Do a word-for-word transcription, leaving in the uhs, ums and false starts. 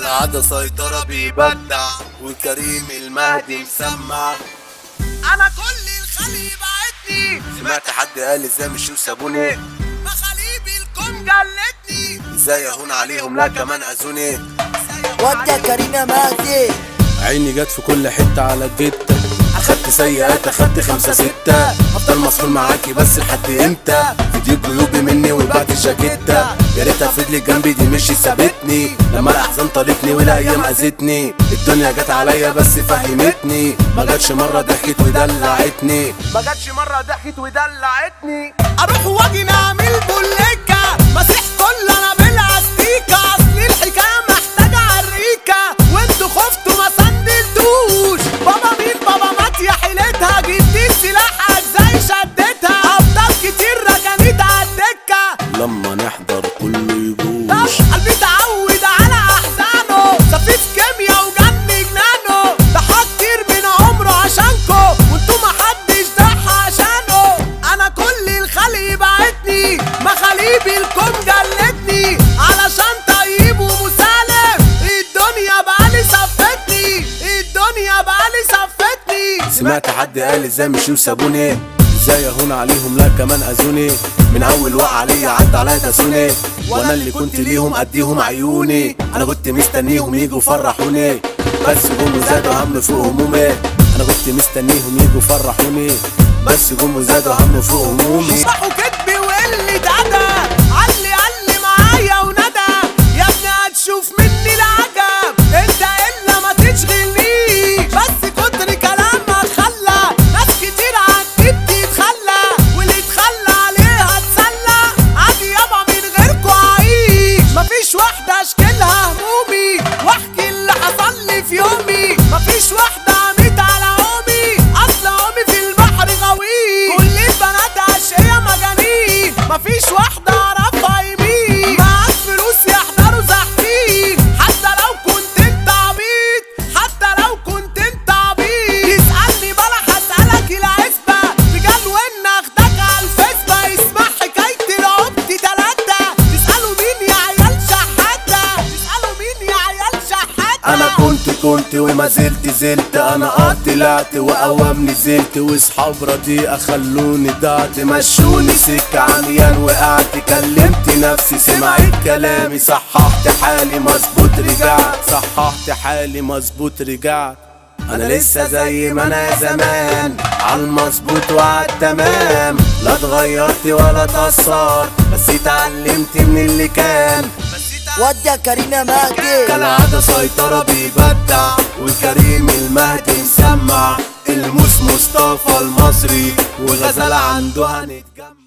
كالعادة سيطرة بيبدع وكريم المهدي مسمع. انا كل الخلي بعتني، سمعت حد قال ازاي مشوا وسابوني، مخاليب الكون جلتني، ازاي اهون عليهم لا كمان اذوني. ودي كريم مهدي عيني جت في كل حتة على الجتة، اخدت سيئات اخدت خمسة ستة، هفضل مسؤول معاكي بس لحد امتى؟ فديك جيوبي مني وبعت الجاكيتة، يا ريتها فضلت جنبي دي مش سابتني، لما الاحزان طالتني والايام اذتني، الدنيا جت عليا بس فهمتني، ما جاتش مرة ضحكت ودلعتني، ما جاتش مرة ضحكت ودلعتني. اروح واجي نعمل بوليكا، مسيح كل انا بالاستيكا، اصل الحكاية محتاجة عريكة، وانتوا خفتوا ما سندلتوش، بابا مين بابا مات يا حيلتها، جبت سلاحك زي شدتها، ابطال كتير ركنت على الدكة، لما نحضر كله يجوش، قلبي اتعود على احزانه، سفيف كيميا وجن جنانه، ضحى كتير من عمره عشانكو، وانتوا محدش ضحى عشانه. انا كل الخلي بعتني، مخاليب الكون جلتني، علشان طيب ومسالم، الدنيا بقالي صفتني، الدنيا بقالي صفتني. سمعت حد قال ازاي مشوا وسابوني، ازاي اهون عليهم لا كمان اذوني، من اول وقع عليا عدى عليا داسوني، وانا اللي كنت ليهم اديهم عيوني، انا كنت مستنيهم يجوا يفرحوني، بس جم وزادوا هم فوق همومي، انا كنت مستنيهم يجوا يفرحوني، بس جم وزادوا هم فوق همومي. صحوا كدبي وقلة أدب، علي علي معايا وندى، يا ابني هتشوف مني العجب، انت الا ما تشغلنيش، بس كتر كلامك خلى ناس كتير عني بتتخلى، واللي اتخلى عليها اتسلى، عادي يابا من غيركوا عايش، مفيش واحدة اشكلها همومي، واحكي اللي حصل لي في يومي، مفيش واحدة عميت على عومي، اصل عومي في البحر غويط، كل البنات اشقية مجانين، مفيش واحدة اعرفها يمين، معاك فلوس يحضروا زحفين، حتى لو كنت انت عبيط، حتى لو كنت انت عبيط، تسألني بلا هسألك العزبة، رجال وين اخدك على الفيسبا، اسمع حكاية العبد تلاتة، تسألوا مين يا عيال شحاتة، تسألوا مين يا عيال شحاتة. انا كنت كنت وما زلت زلت، انا اه طلعت واوام نزلت، واصحاب رديئة خلوني ضعت، مشوني سكة عميان وقعت، كلمت نفسي سمعت كلامي، صححت حالي مظبوط رجعت، صححت حالي مظبوط رجعت، انا لسه زي ما انا زمان، عالمظبوط وعالتمام، لا اتغيرت ولا اتأثرت، بس اتعلمت من اللي كان. ودي كريم مهدي كالعادة سيطرة بيبدع وكريم المهدي مسمع، الموس مصطفى المصري وغزالة عنده هنتجمع.